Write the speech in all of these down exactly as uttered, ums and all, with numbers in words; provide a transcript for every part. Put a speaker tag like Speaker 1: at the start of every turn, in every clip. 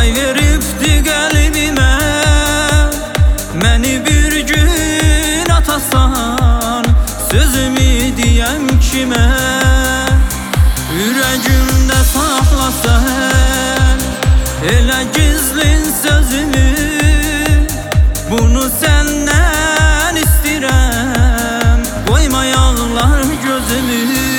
Speaker 1: pay veribdi qəlbimə. Məni bir gün atasan, sözümü deyəm kimə? Ürəyimdə saxlasan, elə gizlin sözümü. Bunu səndən istirəm, qoyma yağlar gözümü.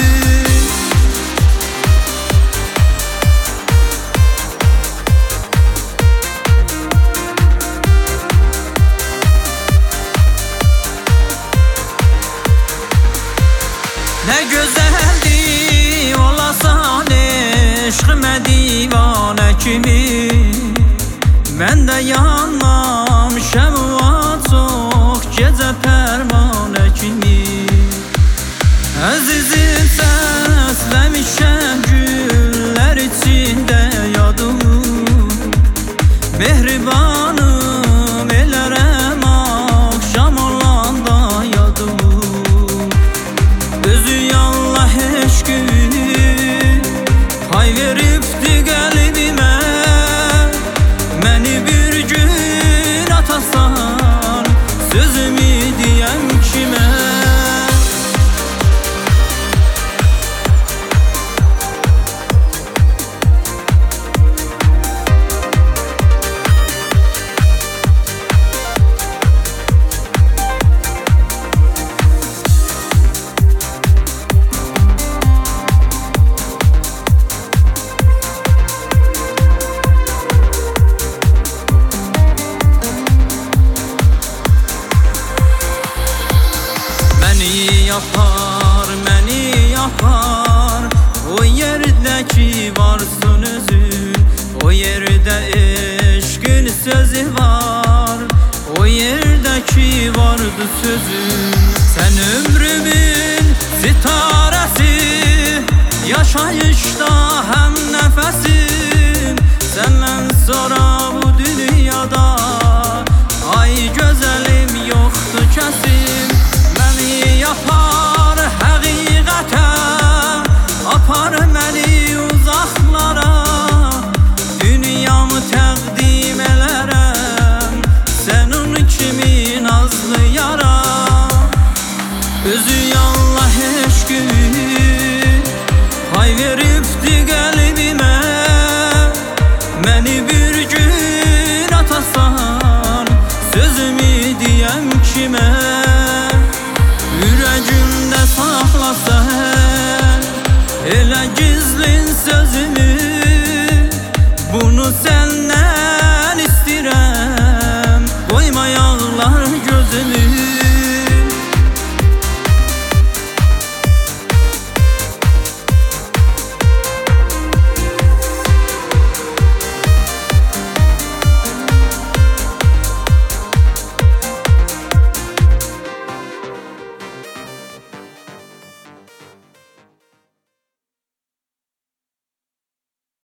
Speaker 1: Nə gözəldir olasan eşqimə divanə kimi. Mən də yanmam şəmua çox gecə pərvanə kimi. Əzizim səsləmişəm güllər içində yadımı. Mehribanım elərəm axşam olanda yadımı. Özü Allah eşqini pay veribdi qəlbimə. Məni bir gün atasan, sözümü deyəm kimə? Yapar, məni yapar, o yerdəki varsın özün. O yerdə eşqin sözü var, o yerdəki vardı sözün. Sən ömrümün sitarəsi, yaşayışda həm nəfəsim. Səndən sonra bu dünyada ay gözəlim yoxdur kəsim. Məni yapar həqiqətə, apar məni uzaqlara. Dünyamı təqdim elərəm sənin kimi nazlı yara. Özü Allah eşqini pay veribdi qəlbimə. Məni bir gün atasan, sözümü deyəm kimə? Ürəyimdə saxlasan, elə gizlin sözümü. Bunu səndən